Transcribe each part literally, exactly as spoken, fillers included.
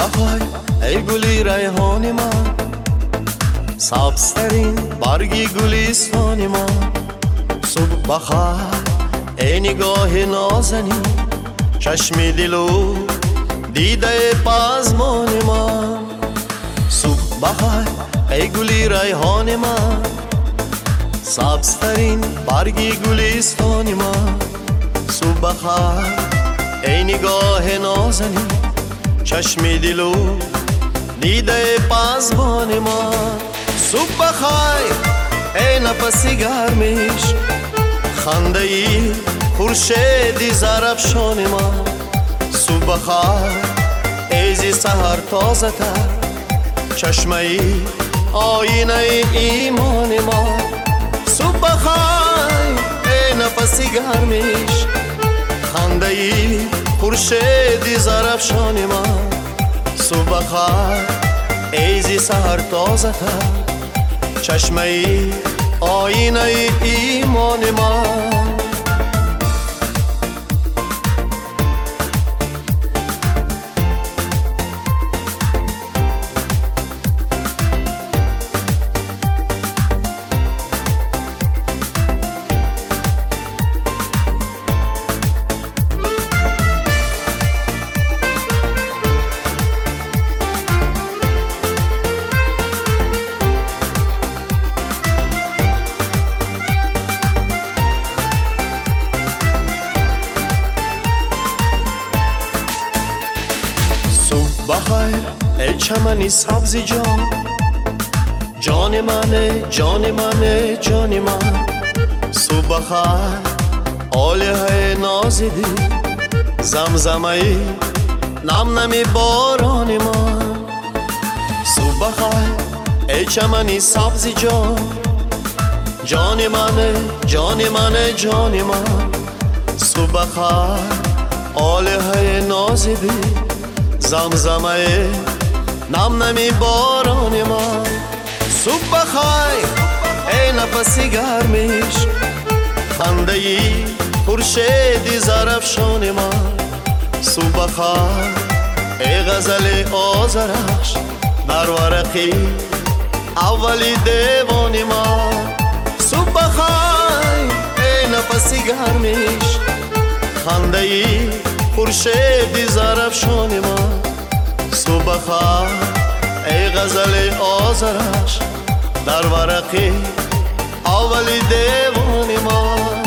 بخیر ای گلی ریحان من، سبزترین برگی گلیستان من. صبح بخیر ای نگاه نازنین، چشم دلو دیده پزمان من. صبح بخیر ای گلی ریحان من، سبزترین برگی گلیستان من. صبح بخیر ای نگاه نازنین، چشم دلو دیده پزمان من. صبح بخیر ای نفسی گرمیش، خنده ای خورشید زرفشان من. صبح بخیر ای زی سحر تازه تر، چشمه ای آینه ایمان من. صبح بخیر ای نفسی گرمیش، خنده ای خورشید زرفشان من. صبح بخیر ای زی سحر تازه تر، چشمه ای آینه ایمان من. بخیر ای چمنی سبزی جان، جان منه جان منه جان من. صبح بخیر آله نازیدی، زمزمه نم نمی باران من. صبح بخیر ای چمنی سبزی جان، جان منه جان منه جان من. صبح بخیر آله نازیدی، زمزمه نم نمی باران من. صبح بخیر ای نفسی گرمیش، خنده ای خورشید زرفشان من. صبح بخیر ای غزل آذرخش، در ورقی اولی دیوان من. صبح بخیر ای نفسی گرمیش، خنده ای خورشید زرفشان من. صبح بخیر ای غزل آذرخش، در ورقی اولی دیوان من.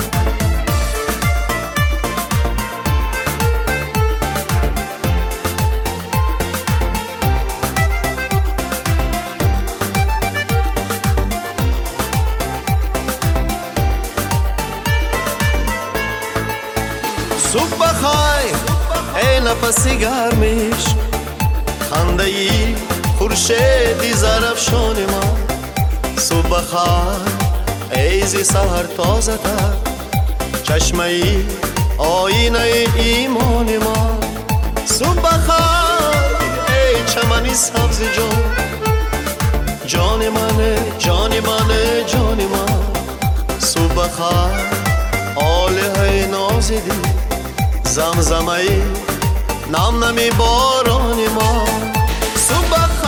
صبح بخیر ای نفسی گرمیش، خنده ای خورشید زرفشان من. صبح بخیر ای زی سحر تازه تر، چشمه ای آینه ایمان من. صبح بخیر ای چمنی سبزی جان، جان منه جان منه جان من. صبح بخیر آله نازیدی، زمزمه نم نمی باران من. صبح